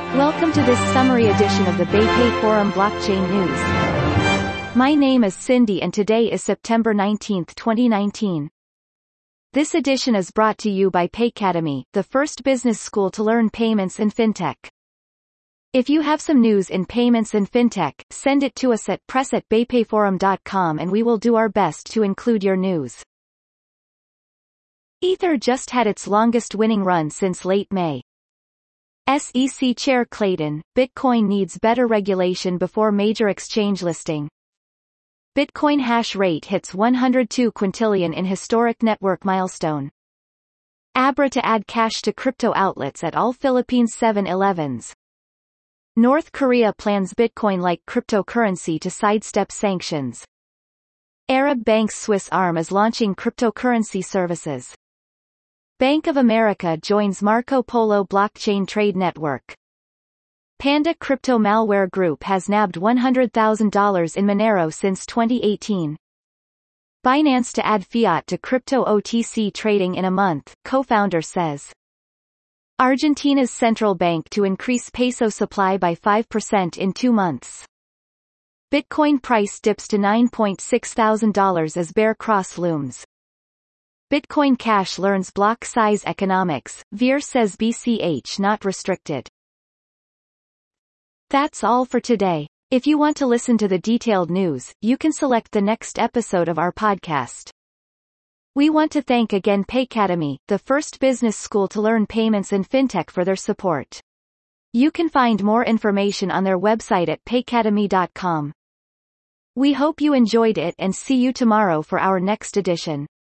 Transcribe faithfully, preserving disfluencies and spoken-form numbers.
Welcome to this summary edition of the BayPay Forum Blockchain News. My name is Cindy and today is September nineteenth, twenty nineteen. This edition is brought to you by Paycademy, the first business school to learn payments and fintech. If you have some news in payments and fintech, send it to us at press at baypayforum dot com and we will do our best to include your news. Ether just had its longest winning run since late May. S E C Chair Clayton, Bitcoin needs better regulation before major exchange listing. Bitcoin hash rate hits one hundred two quintillion in historic network milestone. Abra to add cash to crypto outlets at all Philippines seven elevens. North Korea plans Bitcoin-like cryptocurrency to sidestep sanctions. Arab bank's Swiss arm is launching cryptocurrency services. Bank of America joins Marco Polo blockchain trade network. Panda Crypto Malware Group has nabbed one hundred thousand dollars in Monero since twenty eighteen. Binance to add fiat to crypto O T C trading in a month, co-founder says. Argentina's central bank to increase peso supply by five percent in two months. Bitcoin price dips to nine point six thousand dollars as bear cross looms. Bitcoin Cash learns block size economics, Veer says B C H not restricted. That's all for today. If you want to listen to the detailed news, you can select the next episode of our podcast. We want to thank again Paycademy, the first business school to learn payments and fintech, for their support. You can find more information on their website at paycademy dot com. We hope you enjoyed it and see you tomorrow for our next edition.